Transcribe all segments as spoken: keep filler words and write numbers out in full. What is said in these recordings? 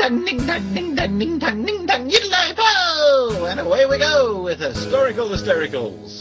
dang, ding, dang, ding, dang, ding, dang, ding, dang, yiddle-ay-po! And away we go with Historical Hystericals.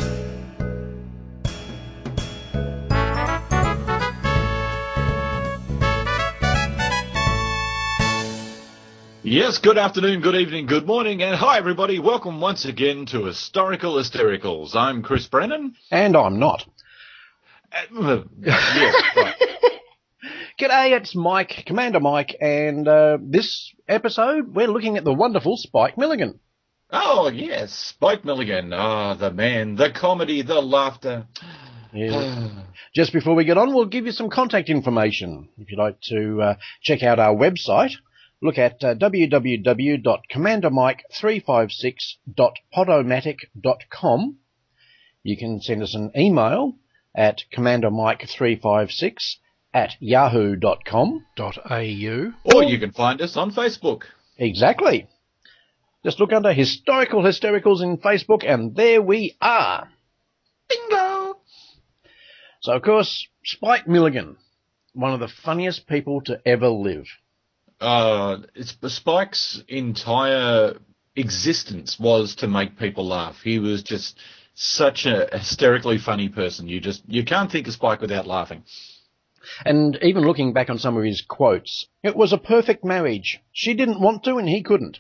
Yes, good afternoon, good evening, good morning, and hi everybody. Welcome once again to Historical Hystericals. I'm Chris Brennan. And I'm not. Uh, yes, right. G'day, it's Mike, Commander Mike, and uh, this episode we're looking at the wonderful Spike Milligan. Oh, yes, Spike Milligan. Ah, oh, the man, the comedy, the laughter. Yeah. Just before we get on, we'll give you some contact information. If you'd like to uh, check out our website, look at uh, w w w dot commander mike three five six dot podomatic dot com. You can send us an email at commander mike three five six at yahoo dot com dot a u. Or you can find us on Facebook. Exactly. Just look under Historical Hystericals in Facebook, and there we are. Bingo! So, of course, Spike Milligan, one of the funniest people to ever live. Uh, it's, Spike's entire existence was to make people laugh. He was just such a hysterically funny person. You just you can't think of Spike without laughing. And even looking back on some of his quotes, it was a perfect marriage. She didn't want to and he couldn't.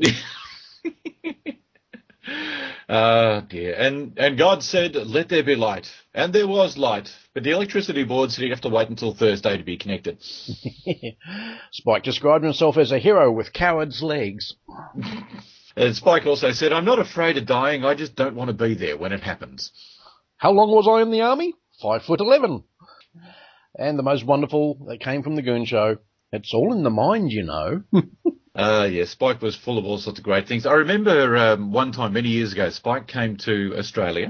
Oh, dear. And and God said, let there be light. And there was light. But the electricity board said he'd have to wait until Thursday to be connected. Spike described himself as a hero with coward's legs. And Spike also said, I'm not afraid of dying, I just don't want to be there when it happens. How long was I in the army? Five foot eleven. And the most wonderful that came from the Goon Show, it's all in the mind, you know. Uh, yeah, Spike was full of all sorts of great things. I remember um, one time many years ago, Spike came to Australia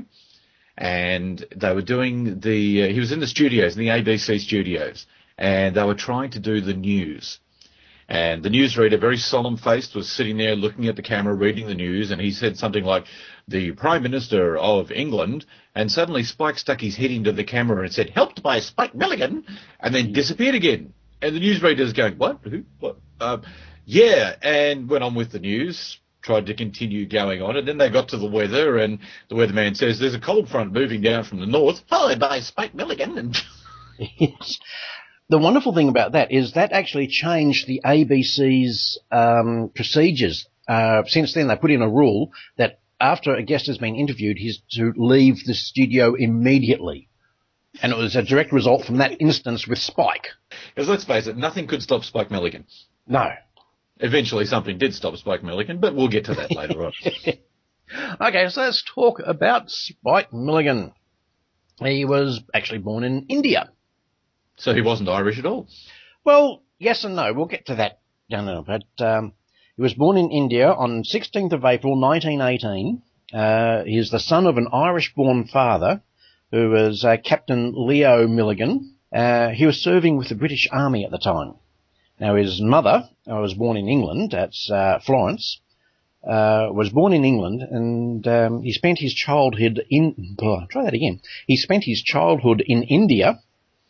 and they were doing the, uh, he was in the studios, in the A B C studios, and they were trying to do the news. And the newsreader, very solemn-faced, was sitting there looking at the camera, reading the news, and he said something like, the Prime Minister of England, and suddenly Spike stuck his head into the camera and said, helped by Spike Milligan, and then disappeared again. And the newsreader's going, what? Who? What? Uh, yeah, and went on with the news, tried to continue going on, and then they got to the weather, and the weatherman says, there's a cold front moving down from the north, followed by Spike Milligan. And yes. The wonderful thing about that is that actually changed the A B C's um, procedures. Uh, since then, they put in a rule that after a guest has been interviewed, he's to leave the studio immediately. And it was a direct result from that instance with Spike. Because let's face it, nothing could stop Spike Milligan. No. Eventually something did stop Spike Milligan, but we'll get to that later on. Okay, so let's talk about Spike Milligan. He was actually born in India. So he wasn't Irish at all? Well, yes and no. We'll get to that down a bit. Um, he was born in India on sixteenth of April nineteen eighteen. Uh, he is the son of an Irish-born father who was uh, Captain Leo Milligan. Uh, he was serving with the British Army at the time. Now, his mother uh, was born in England, that's uh, Florence, uh, was born in England, and um, he spent his childhood in, blah, try that again, he spent his childhood in India,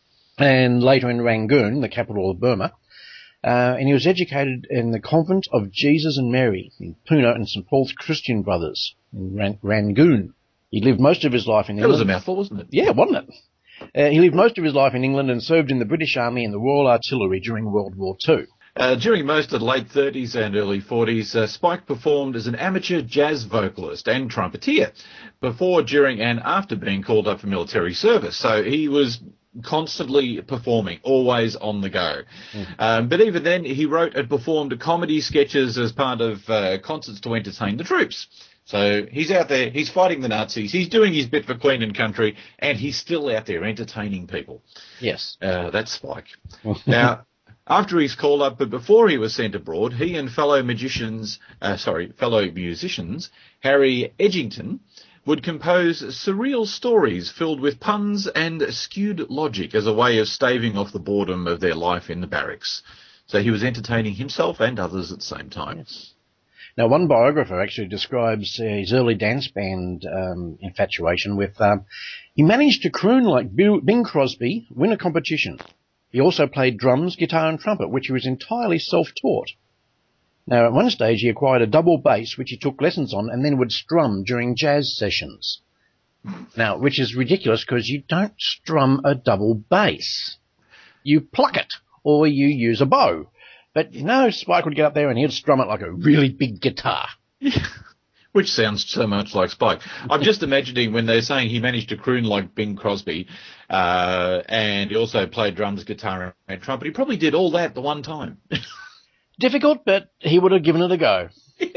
and later in Rangoon, the capital of Burma, uh, and he was educated in the convent of Jesus and Mary in Pune and Saint Paul's Christian Brothers in Ran- Rangoon. He lived most of his life in England. That was a mouthful, wasn't it? Yeah, wasn't it? Uh, he lived most of his life in England and served in the British Army and the Royal Artillery during World War Two. Uh, during most of the late thirties and early forties, uh, Spike performed as an amateur jazz vocalist and trumpeter before, during and after being called up for military service. So he was constantly performing, always on the go. Mm. Um, but even then, he wrote and performed comedy sketches as part of uh, concerts to entertain the troops. So he's out there, he's fighting the Nazis, he's doing his bit for Queen and Country, and he's still out there entertaining people. Yes. Uh, that's Spike. Now, after his call up, but before he was sent abroad, he and fellow magicians, uh, sorry, fellow musicians, Harry Edgington, would compose surreal stories filled with puns and skewed logic as a way of staving off the boredom of their life in the barracks. So he was entertaining himself and others at the same time. Yes. Now, one biographer actually describes uh, his early dance band um, infatuation with, um, he managed to croon like Bill, Bing Crosby, win a competition. He also played drums, guitar and trumpet, which he was entirely self-taught. Now, at one stage, he acquired a double bass, which he took lessons on and then would strum during jazz sessions. Now, which is ridiculous because you don't strum a double bass. You pluck it, or you use a bow. But no, Spike would get up there and he'd strum it like a really big guitar. Which sounds so much like Spike. I'm just imagining when they're saying he managed to croon like Bing Crosby, uh, and he also played drums, guitar, and trumpet. He probably did all that at the one time. Difficult, but he would have given it a go.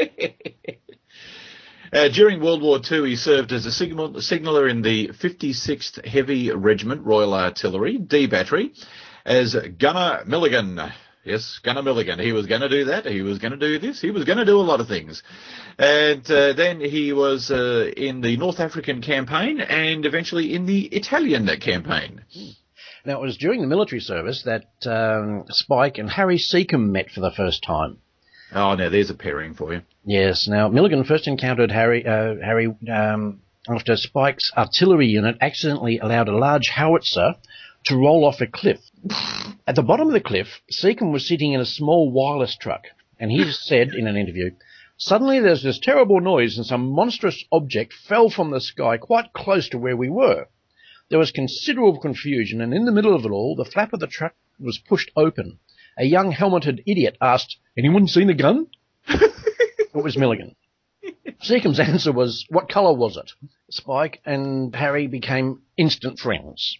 uh, during World War Two, he served as a signal, signaller in the fifty-sixth Heavy Regiment Royal Artillery, D Battery, as Gunner Milligan. Yes, Gunner Milligan. He was going to do that. He was going to do this. He was going to do a lot of things. And uh, then he was uh, in the North African campaign and eventually in the Italian campaign. Now, it was during the military service that um, Spike and Harry Seacombe met for the first time. Oh, now there's a pairing for you. Yes. Now, Milligan first encountered Harry uh, Harry um, after Spike's artillery unit accidentally allowed a large howitzer to roll off a cliff. At the bottom of the cliff, Seacombe was sitting in a small wireless truck, and he said in an interview, "Suddenly there's this terrible noise and some monstrous object fell from the sky quite close to where we were. There was considerable confusion, and in the middle of it all, the flap of the truck was pushed open. A young helmeted idiot asked, 'Anyone seen a gun?' It was Milligan. Seacombe's answer was, 'What colour was it?' Spike and Harry became instant friends."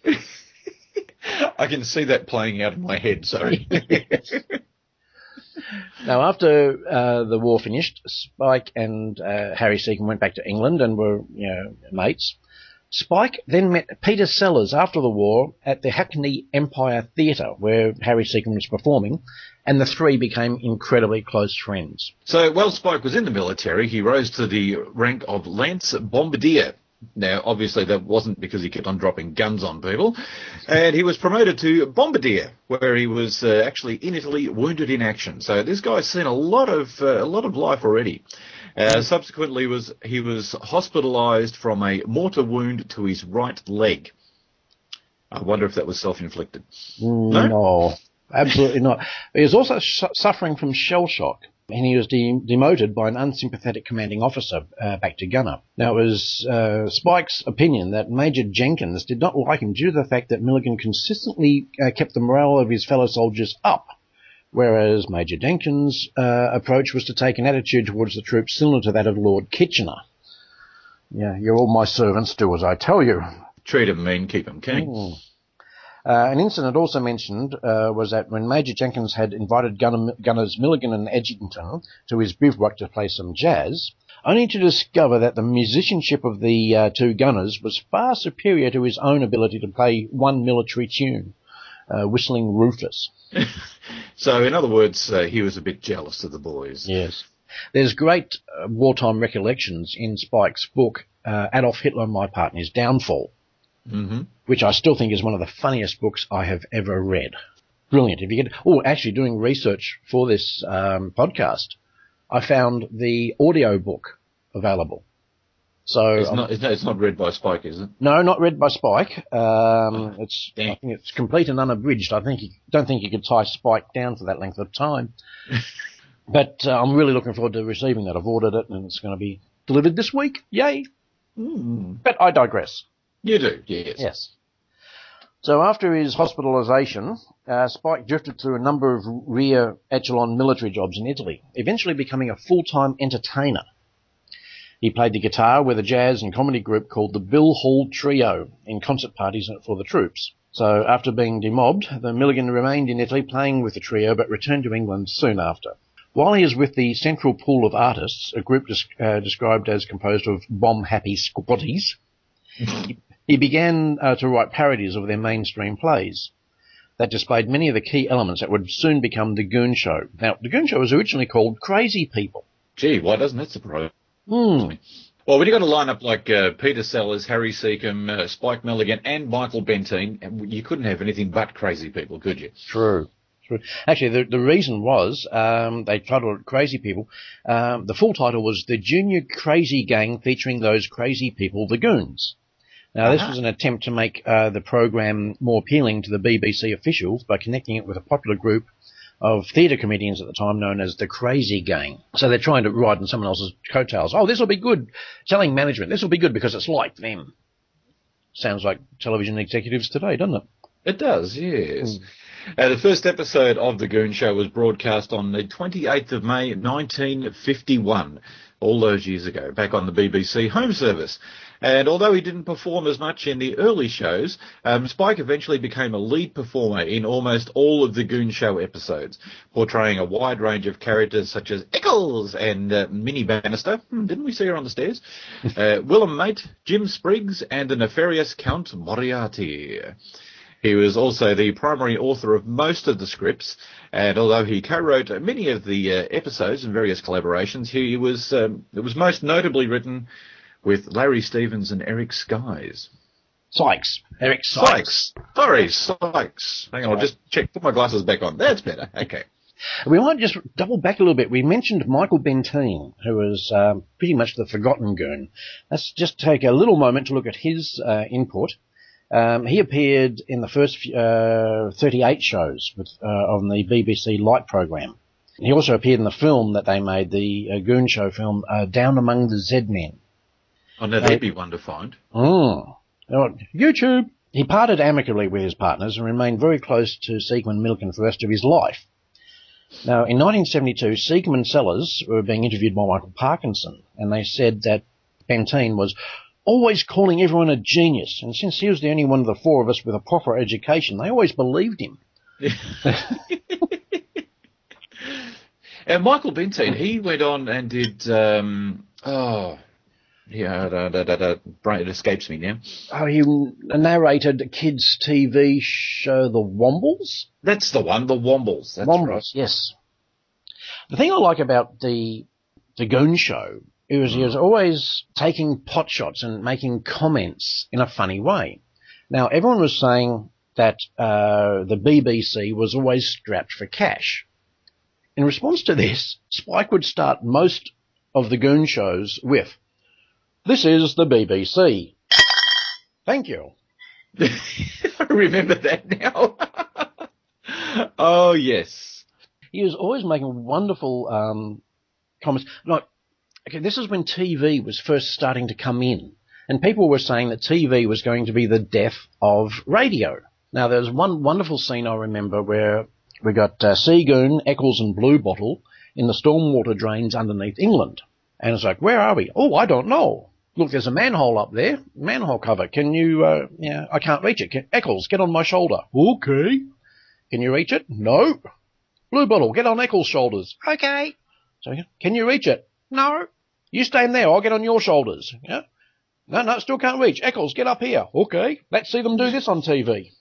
I can see that playing out in my head, sorry. Yes. Now, after uh, the war finished, Spike and uh, Harry Seacombe went back to England and were, you know, mates. Spike then met Peter Sellers after the war at the Hackney Empire Theatre, where Harry Seacombe was performing, and the three became incredibly close friends. So, while Spike was in the military, he rose to the rank of Lance Bombardier. Now, obviously, that wasn't because he kept on dropping guns on people. And he was promoted to Bombardier, where he was uh, actually in Italy, wounded in action. So this guy's seen a lot of uh, a lot of life already. Uh, subsequently, was he was hospitalised from a mortar wound to his right leg. I wonder if that was self-inflicted. No, no absolutely not. He was also sh- suffering from shell shock. And he was de- demoted by an unsympathetic commanding officer uh, back to gunner. Now, it was uh, Spike's opinion that Major Jenkins did not like him due to the fact that Milligan consistently uh, kept the morale of his fellow soldiers up, whereas Major Jenkins' uh, approach was to take an attitude towards the troops similar to that of Lord Kitchener. Yeah, you're all my servants, do as I tell you. Treat them mean, keep them keen. Mm. Uh, an incident also mentioned uh, was that when Major Jenkins had invited gunner, gunners Milligan and Edgington to his bivouac to play some jazz, only to discover that the musicianship of the uh, two gunners was far superior to his own ability to play one military tune, uh, whistling Rufus. So, in other words, uh, he was a bit jealous of the boys. Yes. There's great uh, wartime recollections in Spike's book, uh, Adolf Hitler, My Part in His Downfall. Mm-hmm. Which I still think is one of the funniest books I have ever read. Brilliant. If you get, oh, actually doing research for this um, podcast, I found the audio book available. So it's not, it's not, it's not read by Spike, is it? No, not read by Spike. Um, oh, it's, damn. I think it's complete and unabridged. I think you, don't think you could tie Spike down for that length of time. But uh, I'm really looking forward to receiving that. I've ordered it and it's going to be delivered this week. Yay! Mm. But I digress. You do, yes. Yes. So after his hospitalisation, uh, Spike drifted through a number of rear echelon military jobs in Italy, eventually becoming a full-time entertainer. He played the guitar with a jazz and comedy group called the Bill Hall Trio in concert parties for the troops. So after being demobbed, the Milligan remained in Italy playing with the trio but returned to England soon after. While he is with the Central Pool of Artists, a group des- uh, described as composed of bomb-happy squatties, he, he began uh, to write parodies of their mainstream plays that displayed many of the key elements that would soon become The Goon Show. Now, The Goon Show was originally called Crazy People. Gee, why doesn't that surprise mm. me? Well, when you got a lineup like uh, Peter Sellers, Harry Seacombe, uh, Spike Milligan, and Michael Bentine, you couldn't have anything but crazy people, could you? True. True. Actually, the, the reason was um, they titled it Crazy People. Um, the full title was The Junior Crazy Gang featuring those crazy people, the Goons. Now, uh-huh. This was an attempt to make uh, the program more appealing to the B B C officials by connecting it with a popular group of theatre comedians at the time known as the Crazy Gang. So they're trying to ride on someone else's coattails. Oh, this will be good. Telling management, this will be good because it's like them. Sounds like television executives today, doesn't it? It does, yes. Mm. Uh, the first episode of The Goon Show was broadcast on the twenty-eighth of May, nineteen fifty-one, all those years ago, back on the B B C Home Service. And although he didn't perform as much in the early shows, um, Spike eventually became a lead performer in almost all of the Goon Show episodes, portraying a wide range of characters such as Eccles and uh, Minnie Bannister. Hmm, didn't we see her on the stairs? uh, Willem Mate, Jim Spriggs, and the nefarious Count Moriarty. He was also the primary author of most of the scripts, and although he co-wrote many of the uh, episodes and various collaborations, he was um, it was most notably written with Larry Stevens and Eric Skies. Sykes. Eric Sykes. Sykes. Sorry, Sykes. Hang on, I'll just check, put my glasses back on. That's better. Okay. We might just double back a little bit. We mentioned Michael Bentine, who was um, pretty much the forgotten goon. Let's just take a little moment to look at his uh, input. Um, he appeared in the first uh, thirty-eight shows with, uh, on the B B C Light program. He also appeared in the film that they made, the uh, Goon Show film, uh, Down Among the Z-Men. Oh, no, that'd uh, be one to find. Mm. Oh, YouTube. He parted amicably with his partners and remained very close to Seacom and Milliken for the rest of his life. Now, in nineteen seventy-two, Seacom and Sellers were being interviewed by Michael Parkinson, and they said that Bentine was always calling everyone a genius, and since he was the only one of the four of us with a proper education, they always believed him. And Michael Bentine, he went on and did, um, oh, yeah, da, da, da, da, brain, it escapes me now. Oh, he narrated a kids' T V show, The Wombles? That's the one, The Wombles. That's Wombles, right. Yes. The thing I like about the the Goon Show He was, he was always taking pot shots and making comments in a funny way. Now, everyone was saying that uh, the B B C was always strapped for cash. In response to this, Spike would start most of the Goon shows with, "This is the B B C. Thank you." I remember that now. Oh, yes. He was always making wonderful um, comments. Like, okay, this is when T V was first starting to come in, and people were saying that T V was going to be the death of radio. Now, there was one wonderful scene I remember where we got uh, Seagoon, Eccles and Bluebottle in the stormwater drains underneath England. And it's like, where are we? Oh, I don't know. Look, there's a manhole up there, manhole cover. Can you, uh, yeah, I can't reach it. Can, Eccles, get on my shoulder. Okay. Can you reach it? No. Bluebottle, get on Eccles' shoulders. Okay. So, can you reach it? No. You stand there, I'll get on your shoulders. Yeah? No, no, still can't reach. Eccles, get up here. Okay. Let's see them do this on T V.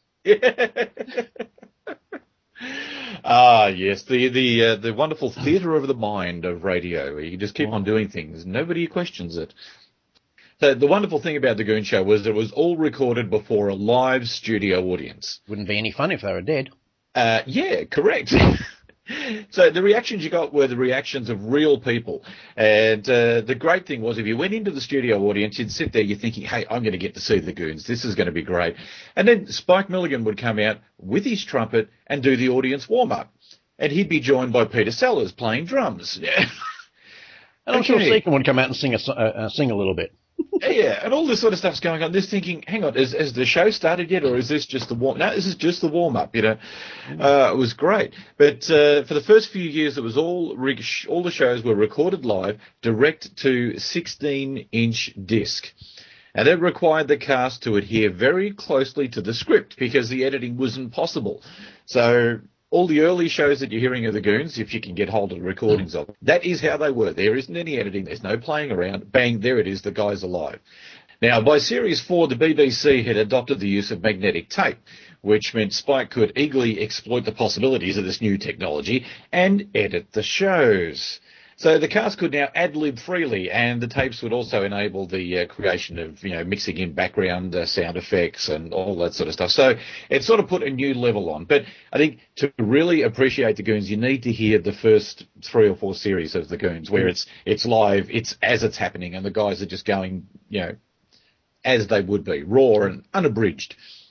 Ah, yes, the the uh, the wonderful theatre of the mind of radio, where you just keep on doing things. Nobody questions it. So the wonderful thing about the Goon Show was it was all recorded before a live studio audience. Wouldn't be any fun if they were dead. Uh, yeah, correct. So the reactions you got were the reactions of real people. And uh, the great thing was if you went into the studio audience, you'd sit there, you're thinking, hey, I'm going to get to see the Goons. This is going to be great. And then Spike Milligan would come out with his trumpet and do the audience warm-up. And he'd be joined by Peter Sellers playing drums. Yeah. And I'm sure Seacom would come out and sing a, uh, sing a little bit. Yeah, and all this sort of stuff's going on. Just thinking, hang on, is, has the show started yet, or is this just the warm? No, this is just the warm up. You know, uh, it was great. But uh, for the first few years, it was all re- all the shows were recorded live, direct to sixteen inch disc, and it required the cast to adhere very closely to the script because the editing was impossible. So all the early shows that you're hearing of the Goons, if you can get hold of the recordings of, that is how they were. There isn't any editing. There's no playing around. Bang, there it is. The guy's alive. Now, by Series four, the B B C had adopted the use of magnetic tape, which meant Spike could eagerly exploit the possibilities of this new technology and edit the shows. So the cast could now ad-lib freely, and the tapes would also enable the uh, creation of, you know, mixing in background uh, sound effects and all that sort of stuff. So it sort of put a new level on. But I think to really appreciate the Goons, you need to hear the first three or four series of the Goons, where it's it's live, it's as it's happening, and the guys are just going, you know, as they would be, raw and unabridged.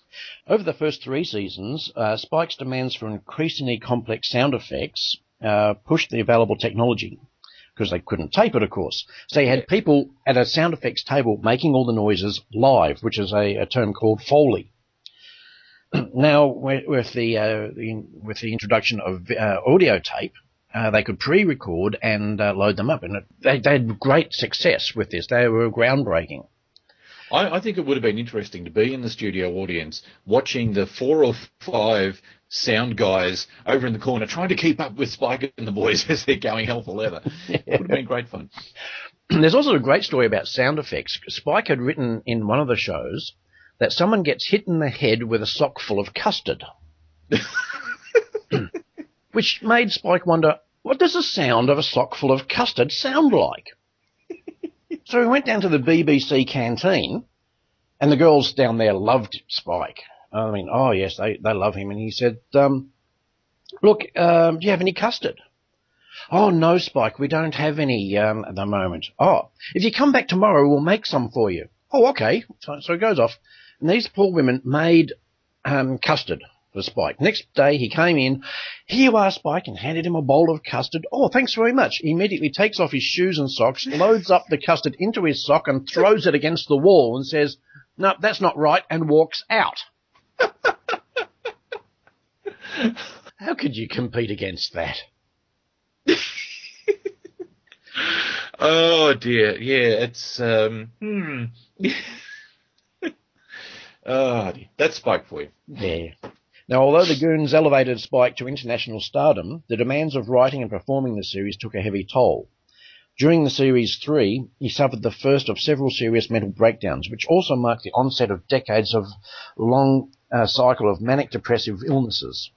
Over the first three seasons, uh, Spike's demands for increasingly complex sound effects uh, pushed the available technology, because they couldn't tape it, of course. So you had people at a sound effects table making all the noises live, which is a, a term called Foley. Now, with the, uh, the with the introduction of uh, audio tape, uh, they could pre-record and uh, load them up, and it, they, they had great success with this. They were groundbreaking. I, I think it would have been interesting to be in the studio audience watching the four or five sound guys over in the corner trying to keep up with Spike and the boys as they're going hell for leather. It would have been great fun. There's also a great story about sound effects. Spike had written in one of the shows that someone gets hit in the head with a sock full of custard, which made Spike wonder, what does the sound of a sock full of custard sound like? So he went down to the B B C canteen, and the girls down there loved Spike. I mean, oh, yes, they, they love him. And he said, um, look, um, do you have any custard? Oh, no, Spike, we don't have any um, at the moment. Oh, if you come back tomorrow, we'll make some for you. Oh, okay. So, so he goes off. And these poor women made um, custard for Spike. Next day, he came in. Here you are, Spike, and handed him a bowl of custard. Oh, thanks very much. He immediately takes off his shoes and socks, loads up the custard into his sock and throws it against the wall and says, no, that's not right, and walks out. How could you compete against that? Oh, dear. Yeah, it's... Um, hmm. Oh, dear. That's Spike for you. Yeah. Now, although the Goons elevated Spike to international stardom, the demands of writing and performing the series took a heavy toll. During the series three, he suffered the first of several serious mental breakdowns, which also marked the onset of decades of long uh, cycle of manic depressive illnesses.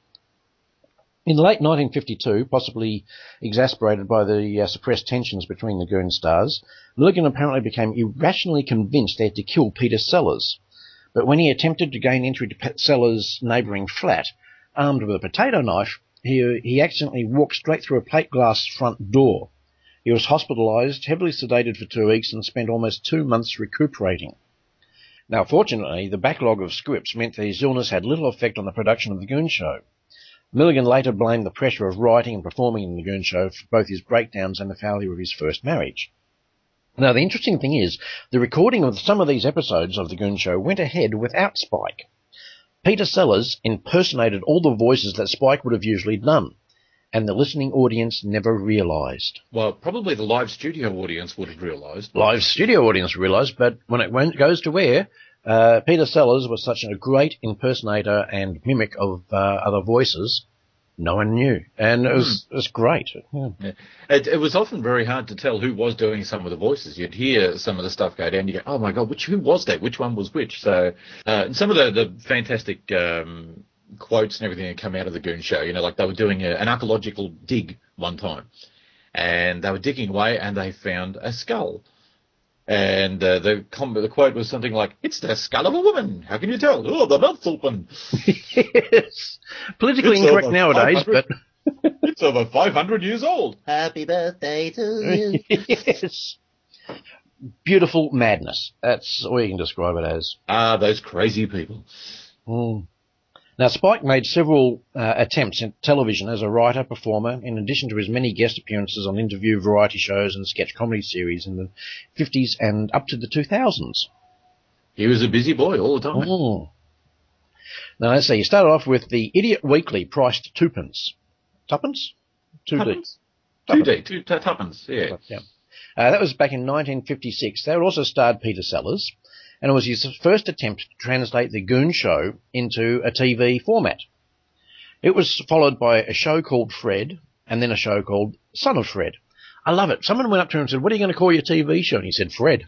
In late nineteen fifty-two, possibly exasperated by the uh, suppressed tensions between the Goon stars, Milligan apparently became irrationally convinced they had to kill Peter Sellers. But when he attempted to gain entry to Sellers' neighbouring flat, armed with a potato knife, he, he accidentally walked straight through a plate glass front door. He was hospitalised, heavily sedated for two weeks, and spent almost two months recuperating. Now, fortunately, the backlog of scripts meant that his illness had little effect on the production of The Goon Show. Milligan later blamed the pressure of writing and performing in The Goon Show for both his breakdowns and the failure of his first marriage. Now, the interesting thing is, the recording of some of these episodes of The Goon Show went ahead without Spike. Peter Sellers impersonated all the voices that Spike would have usually done, and the listening audience never realised. Well, probably the live studio audience would have realised. Live studio audience realised, but when it went, goes to air, uh, Peter Sellers was such a great impersonator and mimic of uh, other voices, no one knew. And it was, hmm. it was great. Yeah. Yeah. It, it was often very hard to tell who was doing some of the voices. You'd hear some of the stuff go down, you go, oh my God, which who was that? Which one was which? So, uh, and some of the, the fantastic um, quotes and everything that come out of the Goon Show, you know, like they were doing a, an archaeological dig one time, and they were digging away and they found a skull. And uh, the, com- the quote was something like, it's the skull of a woman. How can you tell? Oh, the mouth's open. Yes. Politically it's incorrect nowadays, but... It's over five hundred years old. Happy birthday to you. Yes. Beautiful madness. That's all you can describe it as. Ah, those crazy people. Mm. Now, Spike made several uh, attempts at television as a writer, performer, in addition to his many guest appearances on interview variety shows and sketch comedy series in the fifties and up to the two thousands. He was a busy boy all the time. Mm. Now, let's see. He started off with the Idiot Weekly, priced twopence. Tuppence? Two D. Two D. Two tuppence, yeah. yeah. Uh, that was back in nineteen fifty-six. They also starred Peter Sellers, and it was his first attempt to translate The Goon Show into a T V format. It was followed by a show called Fred, and then a show called Son of Fred. I love it. Someone went up to him and said, what are you going to call your T V show? And he said, Fred.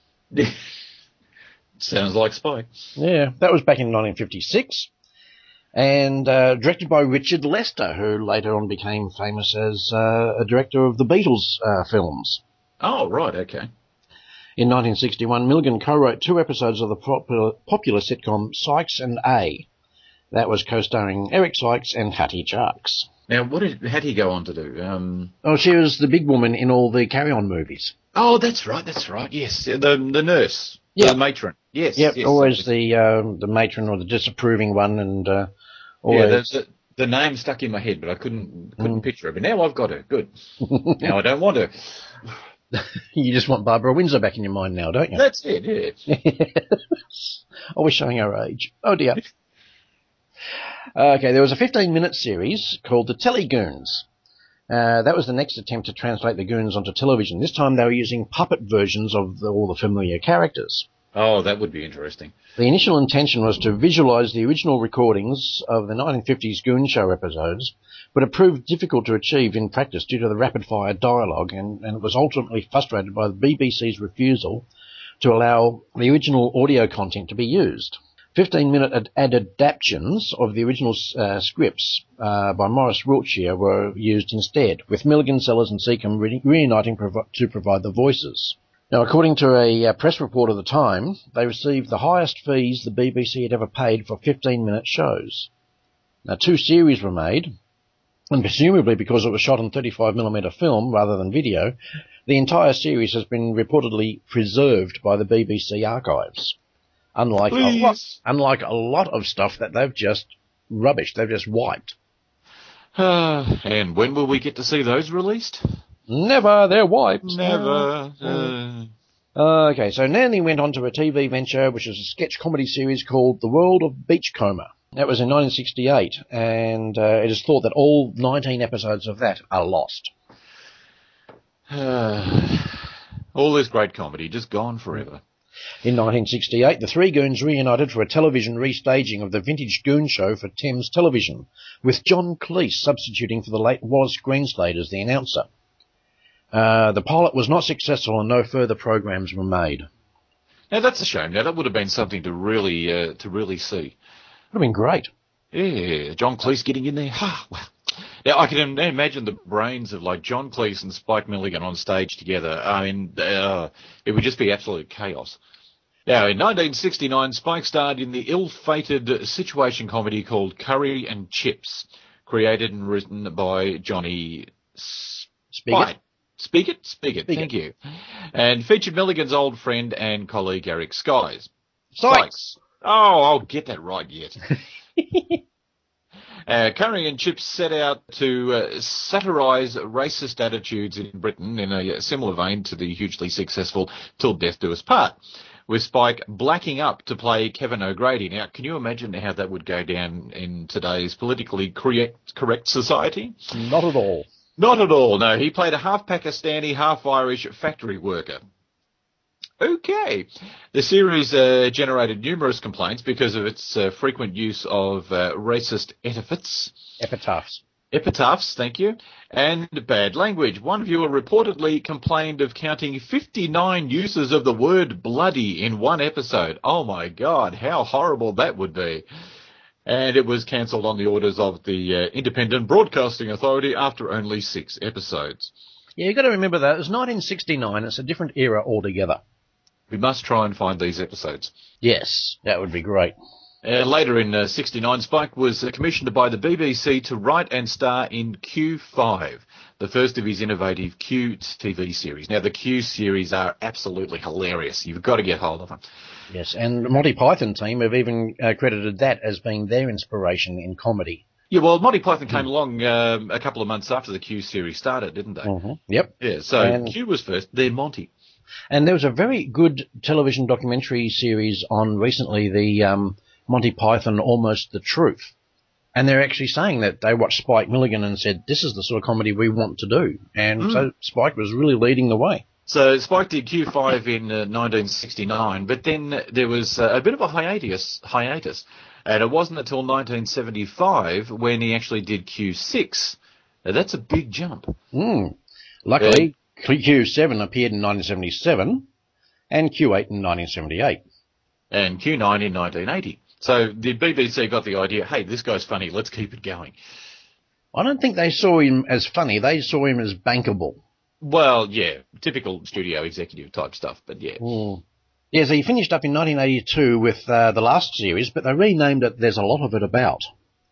Sounds like Spike. Yeah, that was back in nineteen fifty-six. And uh, directed by Richard Lester, who later on became famous as uh, a director of the Beatles uh, films. Oh, right, okay. In nineteen sixty-one, Milligan co-wrote two episodes of the popular, popular sitcom Sykes and A. That was co-starring Eric Sykes and Hattie Jacques. Now, what did Hattie go on to do? Um... Oh, she was the big woman in all the Carry On movies. Oh, that's right, that's right, yes, the the nurse. Yeah. The matron. Yes. Yep, yes. always the um, the matron or the disapproving one, and uh, Yeah, always. the, the, the name stuck in my head, but I couldn't couldn't Mm. picture it. But now I've got her. Good. Now I don't want her. You just want Barbara Windsor back in your mind now, don't you? That's it, yeah. Oh, we're showing our age. Oh, dear. Okay, there was a fifteen-minute series called The Telegoons. Uh, that was the next attempt to translate the Goons onto television. This time they were using puppet versions of the, all the familiar characters. Oh, that would be interesting. The initial intention was to visualise the original recordings of the nineteen fifties Goon Show episodes, but it proved difficult to achieve in practice due to the rapid-fire dialogue, and, and it was ultimately frustrated by the B B C's refusal to allow the original audio content to be used. fifteen-minute ad- adaptations of the original uh, scripts uh, by Maurice Wiltshire were used instead, with Milligan, Sellers and Seacombe re- reuniting provi- to provide the voices. Now, according to a uh, press report of the time, they received the highest fees the B B C had ever paid for fifteen-minute shows. Now, two series were made, and presumably because it was shot on thirty-five millimeter film rather than video, the entire series has been reportedly preserved by the B B C archives. Unlike a, lot, unlike a lot of stuff that they've just rubbished, they've just wiped. Uh, and when will we get to see those released? Never, they're wiped. Never. Uh... Uh, okay, so Nanny went on to a T V venture, which was a sketch comedy series called The World of Beachcomber. That was in nineteen sixty-eight, and uh, it is thought that all nineteen episodes of that are lost. Uh, all this great comedy just gone forever. In nineteen sixty-eight, the three Goons reunited for a television restaging of the vintage Goon Show for Thames Television, with John Cleese substituting for the late Wallace Greenslade as the announcer. Uh, the pilot was not successful and no further programs were made. Now that's a shame. Now that would have been something to really, uh, to really see. Would have been great. Yeah, John Cleese getting in there. Ah, well. Now I can imagine the brains of like John Cleese and Spike Milligan on stage together. I mean, uh, it would just be absolute chaos. Now, in nineteen sixty-nine, Spike starred in the ill-fated situation comedy called Curry and Chips, created and written by Johnny Spigot. Spigot? Spigot, thank you. And featured Milligan's old friend and colleague Eric Skies. Sykes. Oh, I'll get that right yet. uh, Curry and Chips set out to uh, satirise racist attitudes in Britain in a similar vein to the hugely successful Till Death Do Us Part, with Spike blacking up to play Kevin O'Grady. Now, can you imagine how that would go down in today's politically correct, correct society? Not at all. Not at all, no. He played a half Pakistani, half Irish factory worker. Okay. The series uh, generated numerous complaints because of its uh, frequent use of uh, racist epithets. Epitaphs. Epitaphs, thank you, and bad language. One viewer reportedly complained of counting fifty-nine uses of the word bloody in one episode. Oh my God, how horrible that would be. And it was cancelled on the orders of the uh, Independent Broadcasting Authority after only six episodes. Yeah, you've got to remember that. It was nineteen sixty-nine. It's a different era altogether. We must try and find these episodes. Yes, that would be great. Uh, later in uh, sixty-nine, Spike was uh, commissioned by the B B C to write and star in Q five, the first of his innovative Q T V series. Now, the Q series are absolutely hilarious. You've got to get hold of them. Yes, and the Monty Python team have even uh, credited that as being their inspiration in comedy. Yeah, well, Monty Python came along um, a couple of months after the Q series started, didn't they? Mm-hmm. Yep. Yeah, so and, Q was first, then Monty. And there was a very good television documentary series on recently, the um, Monty Python Almost the Truth. And they're actually saying that they watched Spike Milligan and said, this is the sort of comedy we want to do. And mm. so Spike was really leading the way. So Spike did Q five in uh, nineteen sixty-nine, but then there was uh, a bit of a hiatus, hiatus, and it wasn't until nineteen seventy-five when he actually did Q six. Now, that's a big jump. Mm. Luckily, uh, Q seven appeared in nineteen seventy-seven and Q eight in nineteen seventy-eight. And Q nine in nineteen eighty. So the B B C got the idea, hey, this guy's funny, let's keep it going. I don't think they saw him as funny, they saw him as bankable. Well, yeah, typical studio executive type stuff, but yeah. Mm. Yeah, so he finished up in nineteen eighty-two with uh, the last series, but they renamed it There's a Lot of It About.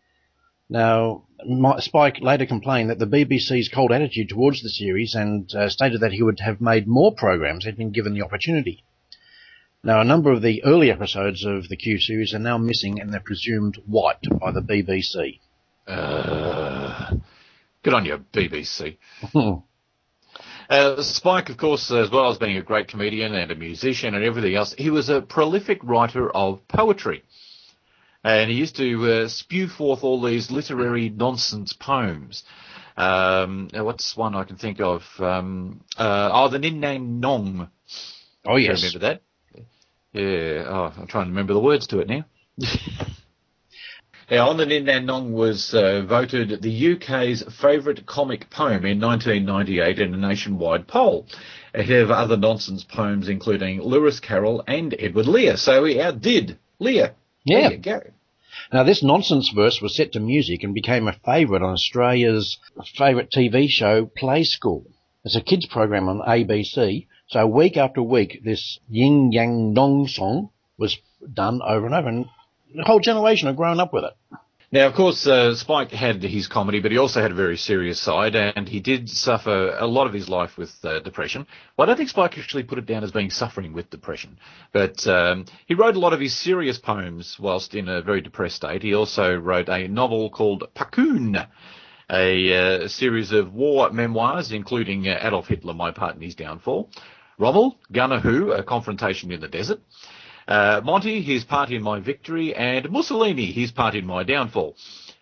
Now, Spike later complained that the B B C's cold attitude towards the series and uh, stated that he would have made more programs had been given the opportunity. Now, a number of the early episodes of the Q series are now missing and they're presumed wiped by the B B C. Uh, good on you, B B C. uh, Spike, of course, as well as being a great comedian and a musician and everything else, he was a prolific writer of poetry. And he used to uh, spew forth all these literary nonsense poems. Um, what's one I can think of? Um, uh, oh, the Nin Nang Nong. Oh, yes. Remember that? Yeah. Oh, I'm trying to remember the words to it now. Now, On the Nin Nang Nong was uh, voted the U K's favourite comic poem in nineteen ninety-eight in a nationwide poll, ahead of other nonsense poems including Lewis Carroll and Edward Lear. So he outdid Lear. Yeah. There you go. Now, this nonsense verse was set to music and became a favourite on Australia's favourite T V show, Play School. It's a kids' program on A B C, so week after week, this Yin Yang Dong song was done over and over, and the whole generation had grown up with it. Now, of course, uh, Spike had his comedy, but he also had a very serious side, and he did suffer a lot of his life with uh, depression. Well, I don't think Spike actually put it down as being suffering with depression, but um, he wrote a lot of his serious poems whilst in a very depressed state. He also wrote a novel called Pakun, a uh, series of war memoirs, including uh, Adolf Hitler, My Part in His Downfall, Rommel, Gunner Who, A Confrontation in the Desert, Uh, Monty, his part in my victory, and Mussolini, his part in my downfall.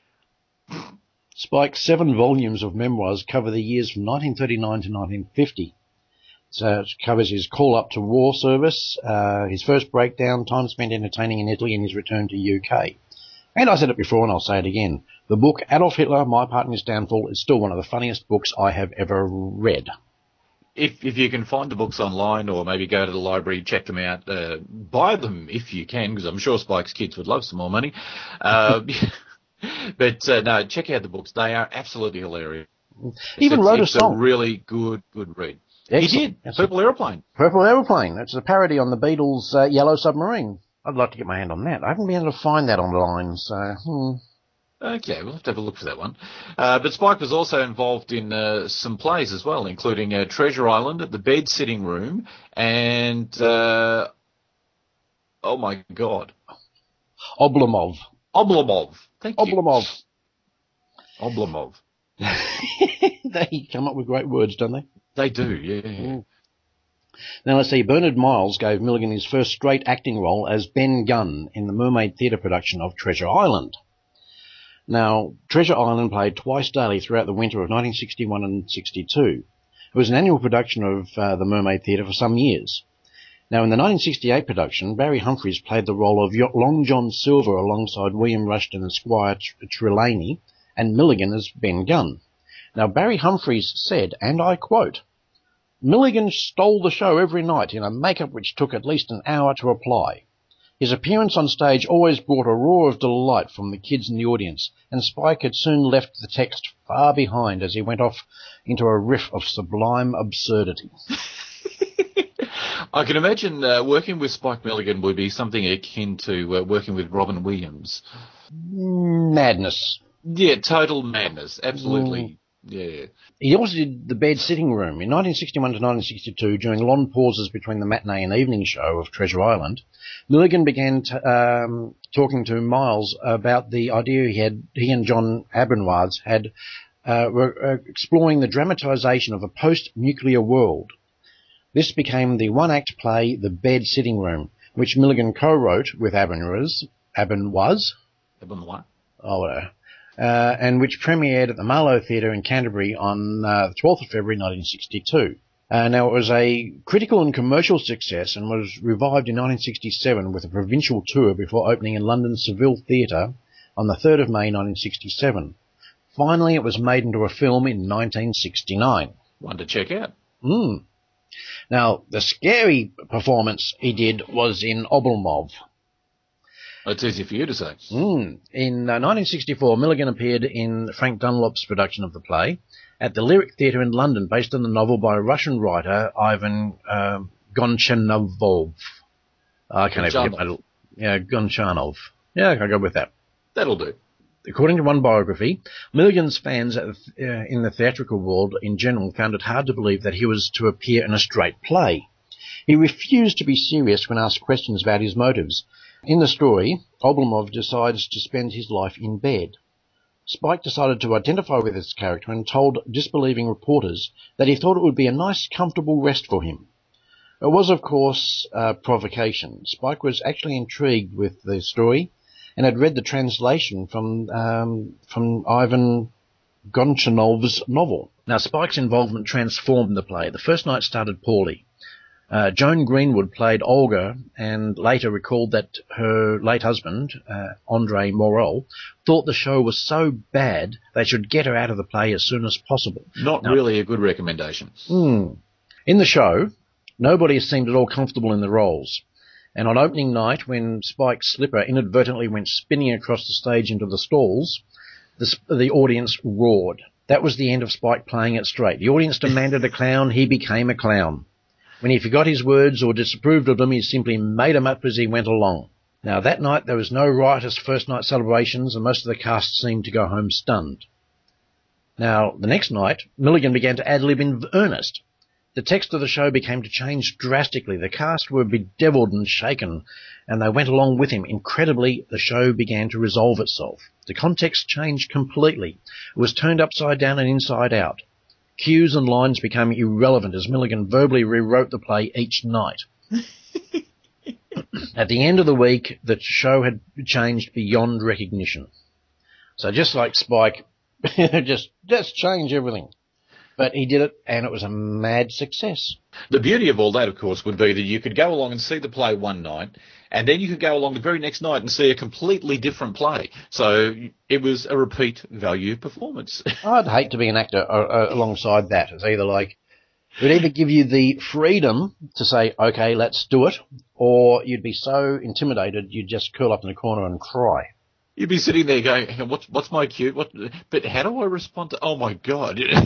Spike's seven volumes of memoirs cover the years from nineteen thirty-nine to nineteen fifty. So it covers his call up to war service, uh, his first breakdown, time spent entertaining in Italy, and his return to U K. And I said it before and I'll say it again. The book Adolf Hitler, My Part in His Downfall is still one of the funniest books I have ever read. If if you can find the books online or maybe go to the library, check them out, uh, buy them if you can, because I'm sure Spike's kids would love some more money. Uh, but uh, no, check out the books. They are absolutely hilarious. He even it's, wrote it's a song. a really good, good read. Excellent. He did. That's Purple Aeroplane. Purple Aeroplane. It's a parody on the Beatles' uh, Yellow Submarine. I'd like to get my hand on that. I haven't been able to find that online, so... Hmm. Okay, we'll have to have a look for that one. Uh, but Spike was also involved in uh, some plays as well, including uh, Treasure Island, The Bed Sitting Room, and, uh, oh my God. Oblomov. Oblomov. Thank you. Oblomov. Oblomov. They come up with great words, don't they? They do, yeah. Mm. Now, let's see. Bernard Miles gave Milligan his first straight acting role as Ben Gunn in the Mermaid Theatre production of Treasure Island. Now, Treasure Island played twice daily throughout the winter of nineteen sixty-one and sixty-two. It was an annual production of uh, the Mermaid Theatre for some years. Now, in the nineteen sixty-eight production, Barry Humphries played the role of Long John Silver alongside William Rushton and Squire Trelawney, and Milligan as Ben Gunn. Now, Barry Humphries said, and I quote, "Milligan stole the show every night in a make-up which took at least an hour to apply. His appearance on stage always brought a roar of delight from the kids in the audience, and Spike had soon left the text far behind as he went off into a riff of sublime absurdity." I can imagine uh, working with Spike Milligan would be something akin to uh, working with Robin Williams. Madness. Yeah, total madness. Absolutely. Mm. Yeah. He also did The Bed Sitting Room. In nineteen sixty-one to nineteen sixty-two, during long pauses between the matinee and evening show of Treasure Island, Milligan began t- um, talking to Miles about the idea he had, he and John Abrunwatz had, uh, were uh, exploring the dramatisation of a post-nuclear world. This became the one-act play, The Bed Sitting Room, which Milligan co-wrote with Abrunwatz, Abrunwatz, Abrunwatz, oh, uh, Uh, and which premiered at the Marlow Theatre in Canterbury on uh, the twelfth of February nineteen sixty-two. Uh, now, it was a critical and commercial success and was revived in nineteen sixty-seven with a provincial tour before opening in London's Seville Theatre on the third of May nineteen sixty-seven. Finally, it was made into a film in nineteen sixty-nine. One to check out. Mm. Now, the scary performance he did was in Oblomov. It's easy for you to say. Mm. In uh, nineteen sixty-four, Milligan appeared in Frank Dunlop's production of the play at the Lyric Theatre in London, based on the novel by Russian writer Ivan uh, Gonchanov. I can't even get my... Yeah, Gonchanov. Yeah, I'll go with that. That'll do. According to one biography, Milligan's fans uh, in the theatrical world in general found it hard to believe that he was to appear in a straight play. He refused to be serious when asked questions about his motives. In the story, Oblomov decides to spend his life in bed. Spike decided to identify with this character and told disbelieving reporters that he thought it would be a nice, comfortable rest for him. It was, of course, a provocation. Spike was actually intrigued with the story and had read the translation from um, from Ivan Gonchanov's novel. Now, Spike's involvement transformed the play. The first night started poorly. Uh, Joan Greenwood played Olga and later recalled that her late husband, uh, Andre Morel, thought the show was so bad they should get her out of the play as soon as possible. Not now, really a good recommendation. Hmm. In the show, nobody seemed at all comfortable in the roles. And on opening night, when Spike's slipper inadvertently went spinning across the stage into the stalls, the, the audience roared. That was the end of Spike playing it straight. The audience demanded a clown. He became a clown. When he forgot his words or disapproved of them, he simply made them up as he went along. Now, that night there was no riotous first-night celebrations, and most of the cast seemed to go home stunned. Now, the next night, Milligan began to ad-lib in earnest. The text of the show became to change drastically. The cast were bedevilled and shaken, and they went along with him. Incredibly, the show began to resolve itself. The context changed completely. It was turned upside down and inside out. Cues and lines became irrelevant as Milligan verbally rewrote the play each night. At the end of the week, the show had changed beyond recognition. So just like Spike, just just change everything. But he did it, and it was a mad success. The beauty of all that, of course, would be that you could go along and see the play one night, and then you could go along the very next night and see a completely different play. So it was a repeat value performance. I'd hate to be an actor uh, alongside that. It's either like, it would either give you the freedom to say, okay, let's do it, or you'd be so intimidated you'd just curl up in a corner and cry. You'd be sitting there going, what's, what's my cue? What, but how do I respond to, oh my God. It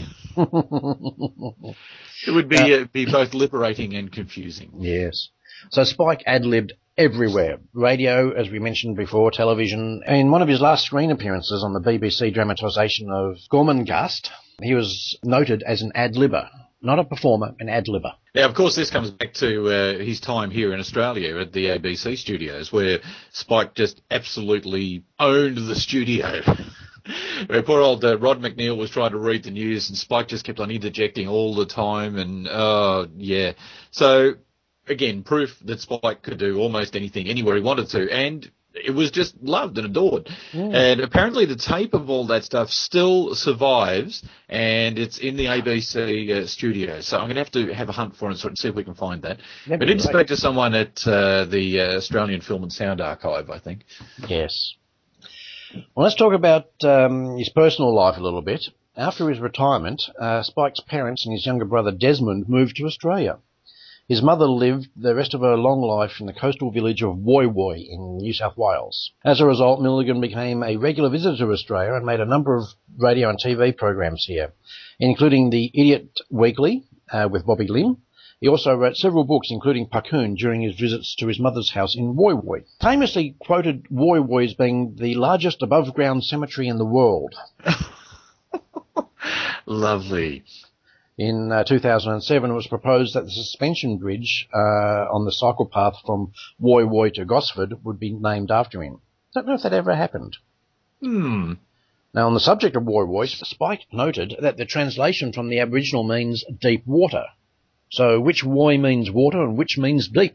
would be, uh, be both liberating and confusing. Yes. So Spike ad-libbed everywhere. Radio, as we mentioned before, television. In one of his last screen appearances on the B B C dramatisation of Gormenghast, he was noted as an ad-libber. Not a performer, an ad-libber. Now, of course, this comes back to uh, his time here in Australia at the A B C studios, where Spike just absolutely owned the studio. Where poor old uh, Rod McNeil was trying to read the news, and Spike just kept on interjecting all the time, and, oh, uh, yeah. So, again, proof that Spike could do almost anything, anywhere he wanted to, and it was just loved and adored. Yeah. And apparently the tape of all that stuff still survives, and it's in the A B C uh, studio. So I'm going to have to have a hunt for it and sort of see if we can find that. But I did speak to someone at uh, the uh, Australian Film and Sound Archive, I think. Yes. Well, let's talk about um, his personal life a little bit. After his retirement, uh, Spike's parents and his younger brother Desmond moved to Australia. His mother lived the rest of her long life in the coastal village of Woy Woy in New South Wales. As a result, Milligan became a regular visitor to Australia and made a number of radio and T V programs here, including The Idiot Weekly uh, with Bobby Lim. He also wrote several books, including Puckoon, during his visits to his mother's house in Woy Woy. Famously quoted Woy Woy as being the largest above-ground cemetery in the world. Lovely. In uh, two thousand seven, it was proposed that the suspension bridge uh, on the cycle path from Woy Woy to Gosford would be named after him. Don't know if that ever happened. Hmm. Now, on the subject of Woy Woy, Spike noted that the translation from the Aboriginal means deep water. So which Woy means water and which means deep?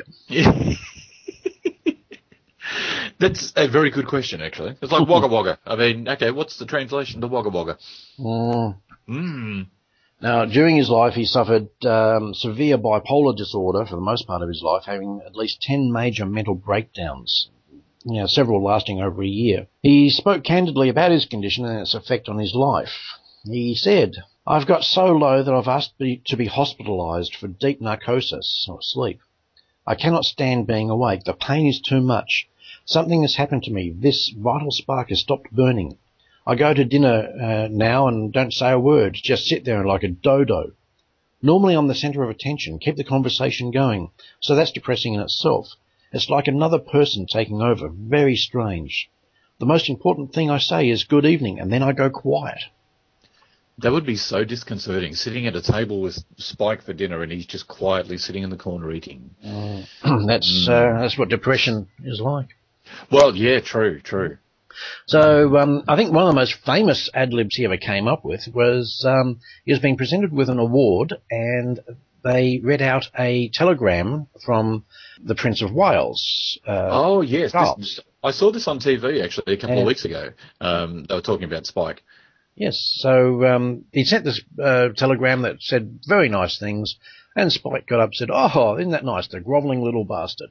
That's a very good question, actually. It's like Wagga Wagga. I mean, okay, what's the translation to Wagga Wagga? Mm. Hmm. Now, during his life, he suffered um, severe bipolar disorder for the most part of his life, having at least ten major mental breakdowns, you know, several lasting over a year. He spoke candidly about his condition and its effect on his life. He said, "I've got so low that I've asked be, to be hospitalised for deep narcosis, or sleep. I cannot stand being awake. The pain is too much. Something has happened to me. This vital spark has stopped burning. I go to dinner uh, now and don't say a word, just sit there like a dodo. Normally I'm the centre of attention, keep the conversation going, so that's depressing in itself. It's like another person taking over, very strange. The most important thing I say is good evening, and then I go quiet." That would be so disconcerting, sitting at a table with Spike for dinner and he's just quietly sitting in the corner eating. Mm. that's Mm. uh, that's what depression is like. Well, yeah, true, true. So um, I think one of the most famous ad-libs he ever came up with was um, he was being presented with an award and they read out a telegram from the Prince of Wales. Uh, oh, yes. Charles. This, I saw this on T V, actually, a couple Yeah. of weeks ago. Um, they were talking about Spike. Yes, so um, he sent this uh, telegram that said very nice things, and Spike got up and said, "Oh, isn't that nice, the grovelling little bastard."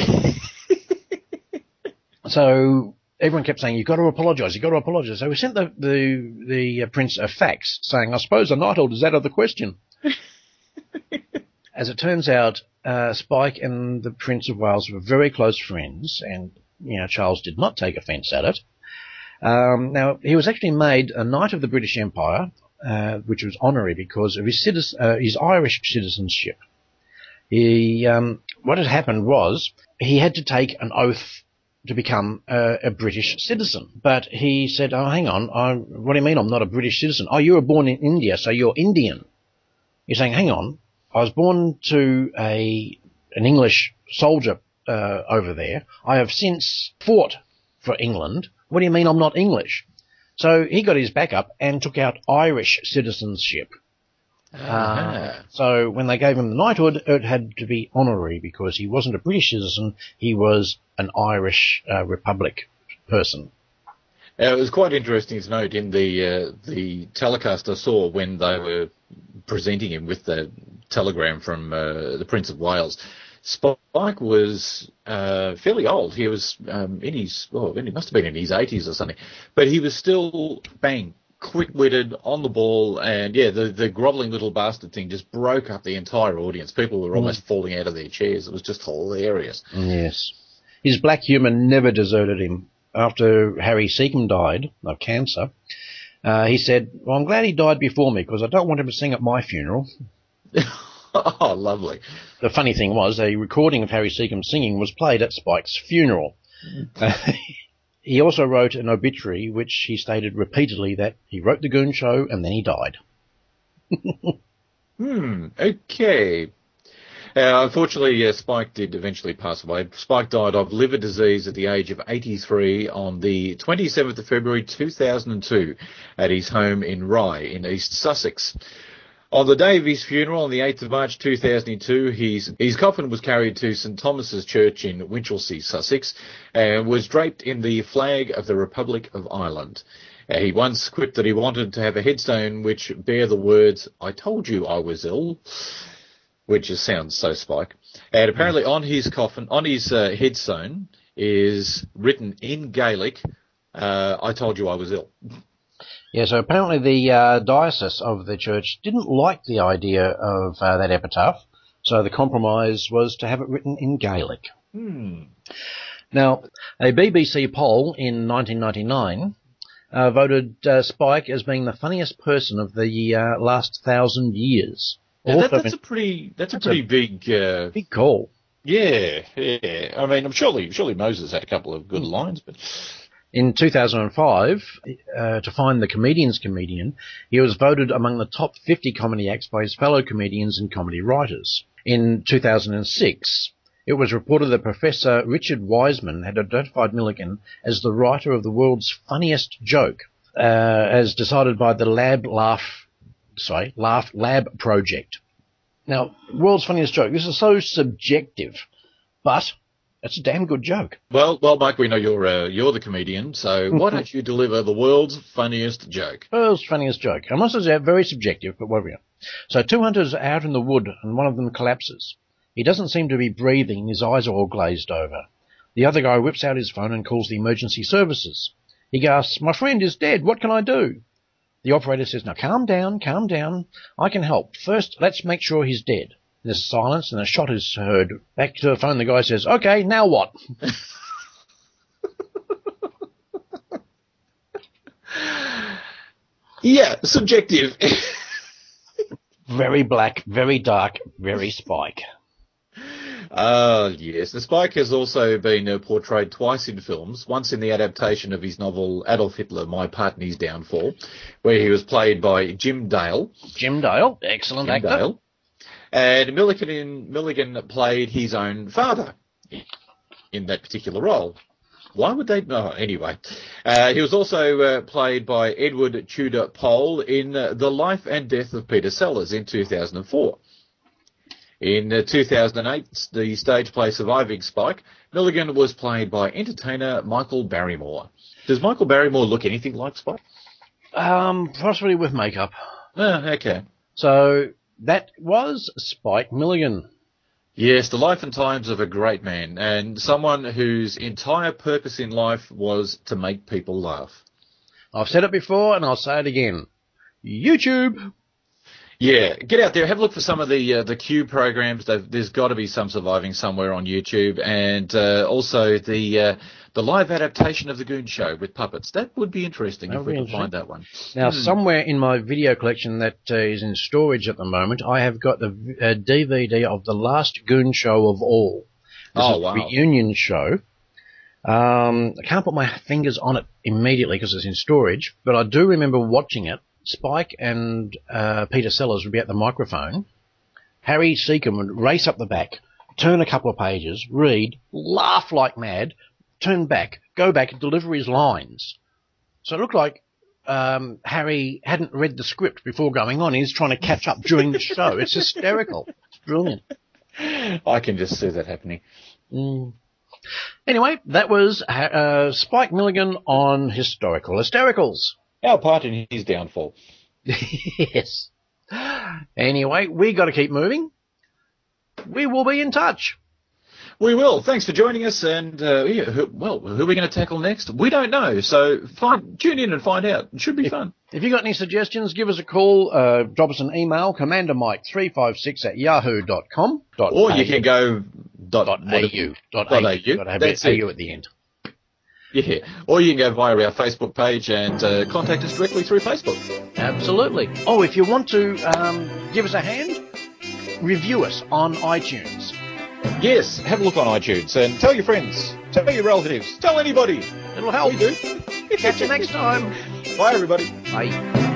So everyone kept saying, "You've got to apologise, you've got to apologise." So we sent the, the, the uh, Prince a fax saying, "I suppose a knighthood is out of the question." As it turns out, uh, Spike and the Prince of Wales were very close friends, and you know Charles did not take offence at it. Um, now, he was actually made a Knight of the British Empire, uh, which was honorary because of his, citizen, uh, his Irish citizenship. He, um, what had happened was he had to take an oath to become a, a British citizen. But he said, "Oh, hang on, I, what do you mean I'm not a British citizen? Oh, you were born in India, so you're Indian." He's saying, "Hang on, I was born to a an English soldier uh, over there. I have since fought for England. What do you mean I'm not English?" So he got his back up and took out Irish citizenship. Uh-huh. Uh, so when they gave him the knighthood, it had to be honorary because he wasn't a British citizen, he was an Irish uh, Republic person. Uh, it was quite interesting to note in the uh, the telecast I saw when they were presenting him with the telegram from uh, the Prince of Wales. Spike was uh, fairly old. He was um, in his, well, he must have been in his eighties or something. But he was still, bang, quick-witted, on the ball, and yeah, the, the grovelling little bastard thing just broke up the entire audience. People were almost mm. falling out of their chairs. It was just hilarious. Yes. His black humour never deserted him. After Harry Seacombe died of cancer, uh, he said, "Well, I'm glad he died before me because I don't want him to sing at my funeral." Oh, lovely. The funny thing was, a recording of Harry Seacombe singing was played at Spike's funeral. Uh, he also wrote an obituary which he stated repeatedly that he wrote The Goon Show and then he died. hmm, okay. Uh, unfortunately, uh, Spike did eventually pass away. Spike died of liver disease at the age of eighty-three on the twenty-seventh of February two thousand two at his home in Rye in East Sussex. On the day of his funeral, on the eighth of March two thousand two, his, his coffin was carried to St Thomas's Church in Winchelsea, Sussex, and was draped in the flag of the Republic of Ireland. Uh, he once quipped that he wanted to have a headstone which bear the words, "I told you I was ill," which just sounds so Spike. And apparently on his coffin, on his uh, headstone, is written in Gaelic, uh, "I told you I was ill." Yeah, so apparently the uh, diocese of the church didn't like the idea of uh, that epitaph, so the compromise was to have it written in Gaelic. Hmm. Now, a B B C poll in nineteen ninety-nine uh, voted uh, Spike as being the funniest person of the uh, last thousand years. Yeah, that, that's a pretty, that's, that's a pretty a big, uh, big call. Yeah, yeah. I mean, surely, surely Moses had a couple of good lines, but. In two thousand five, uh, to find the comedian's comedian, he was voted among the top fifty comedy acts by his fellow comedians and comedy writers. In two thousand six, it was reported that Professor Richard Wiseman had identified Milligan as the writer of the world's funniest joke, uh, as decided by the Lab Laugh, sorry, Laugh Lab Project. Now, world's funniest joke. This is so subjective, but it's a damn good joke. Well, well, Mike, we know you're uh, you're the comedian, so why don't you deliver the world's funniest joke? World's funniest joke. I must say, very subjective, but whatever. So two hunters are out in the wood, and one of them collapses. He doesn't seem to be breathing. His eyes are all glazed over. The other guy whips out his phone and calls the emergency services. He gasps, "My friend is dead. What can I do?" The operator says, "Now calm down, calm down. I can help. First, let's make sure he's dead." There's silence and a shot is heard. Back to the phone, the guy says, "Okay, now what?" Yeah, subjective. Very black, very dark, very Spike. Uh, yes. The Spike has also been uh, portrayed twice in films, once in the adaptation of his novel Adolf Hitler, My Part in His Downfall, where he was played by Jim Dale. Jim Dale, excellent Jim actor. Dale. And Milligan, Milligan played his own father in that particular role. Why would they? No, anyway. Uh, he was also uh, played by Edward Tudor Pole in uh, The Life and Death of Peter Sellers in two thousand four. In uh, two thousand eight, the stage play Surviving Spike, Milligan was played by entertainer Michael Barrymore. Does Michael Barrymore look anything like Spike? Um, possibly with makeup. Oh, okay. So that was Spike Milligan. Yes, the life and times of a great man, and someone whose entire purpose in life was to make people laugh. I've said it before, and I'll say it again. YouTube. Yeah, get out there, have a look for some of the uh, the Q programs. They've, there's got to be some surviving somewhere on YouTube, and uh, also the uh, the live adaptation of the Goon Show with puppets. That would be interesting That if would we be could find that one. Now, Hmm. somewhere in my video collection that uh, is in storage at the moment, I have got the uh, D V D of the last Goon Show of all. This Oh, is wow. a reunion show. Um, I can't put my fingers on it immediately because it's in storage, but I do remember watching it. Spike and uh, Peter Sellers would be at the microphone. Harry Seacombe would race up the back, turn a couple of pages, read, laugh like mad, turn back, go back and deliver his lines. So it looked like um, Harry hadn't read the script before going on. He's trying to catch up during the show. It's hysterical. It's brilliant. I can just see that happening. Mm. Anyway, that was uh, Spike Milligan on Historical Hystericals. Our part in his downfall. Yes. Anyway, we got to keep moving. We will be in touch. We will. Thanks for joining us. And, uh, yeah, who, well, who are we going to tackle next? We don't know. So find, tune in and find out. It should be if, fun. If you got any suggestions, give us a call. Uh, drop us an email, commander mike three five six at yahoo dot com. Or you can go dot, Dot what- au. Dot dot au. au. Got to have That's the it. au at the end. Yeah. Or you can go via our Facebook page and uh, contact us directly through Facebook. Absolutely. Oh, if you want to um, give us a hand, review us on iTunes. Yes, have a look on iTunes and tell your friends, tell your relatives, tell anybody. It'll help. We do. Catch you next time. Bye, everybody. Bye.